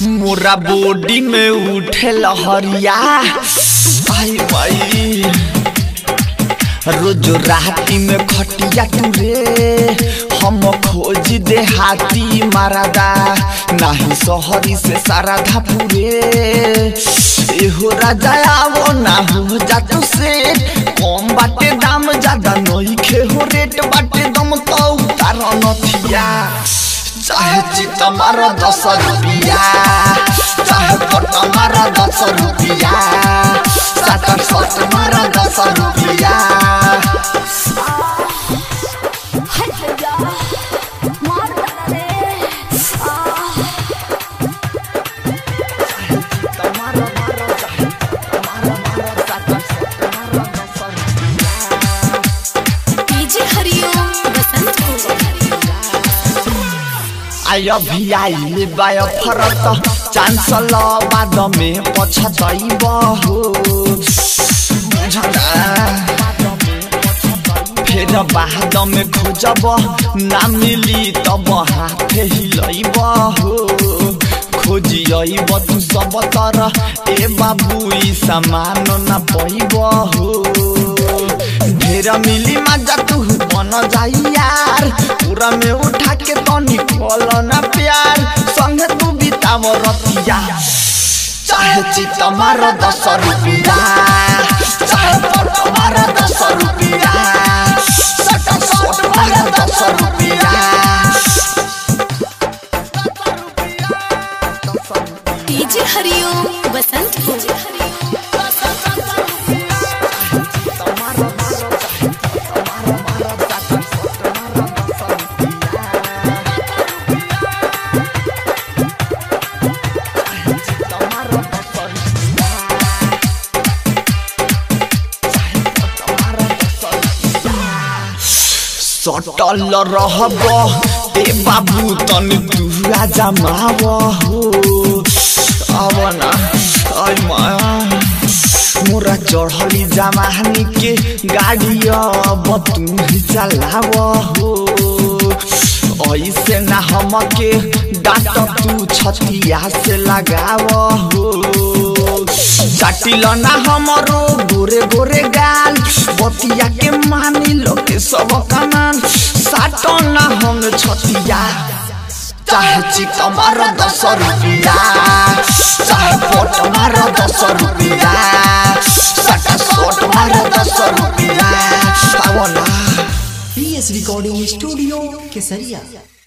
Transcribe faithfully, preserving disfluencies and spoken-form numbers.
मोरा बॉडी में उठे लहरिया आई भाई रोज राती में खटिया तुरे हम खोज दे हाथी मारादा नाही सहरी से सारा धापुरे एहो राजा आवो ना हो जा तू से कम बाटे दाम ज्यादा नहीं खे हो रेट बाटे दम तो उतार नथिया चाहे चित मारा दस रुपया चाहे पट मारा दस रुपया सात सत मारा दस रुपया आयो भी आइले बाय फरत चांसल बाद में पछतैब हो फिर बाद में खोजब ना मिली तब हाथ हिलैब हो खोजियब तू सब तर ए बाबू ई सामान ना पैब हो ढेर मिली मजा तू बन जाई यार पूरा में उठा के तनी खोल ना प्यार संग तू बिताव रतिया चाहे चित मार दस रुपया चाहे पट मार दस रुपया सट सट मार दस रुपया डीजे हरिओम बसंत को सटल रहब ए बाबू तन तू राजा माव हो अब ना आई माया मोरा चढ़ली जमानी के गाड़ी अब तू ही चलाव हो ऐसे ना हमके डांट तू छतिया से लगाव हो चाटिल ना हमरो गोरे गोरे गाल बतिया के मानी लो के सब कमान साटो ना हम छतिया चाहे चित मार दस रुपया चाहे पोट मार दस रुपया सटा सोट मार दस रुपया पी एस रिकॉर्डिंग स्टूडियो केसरिया।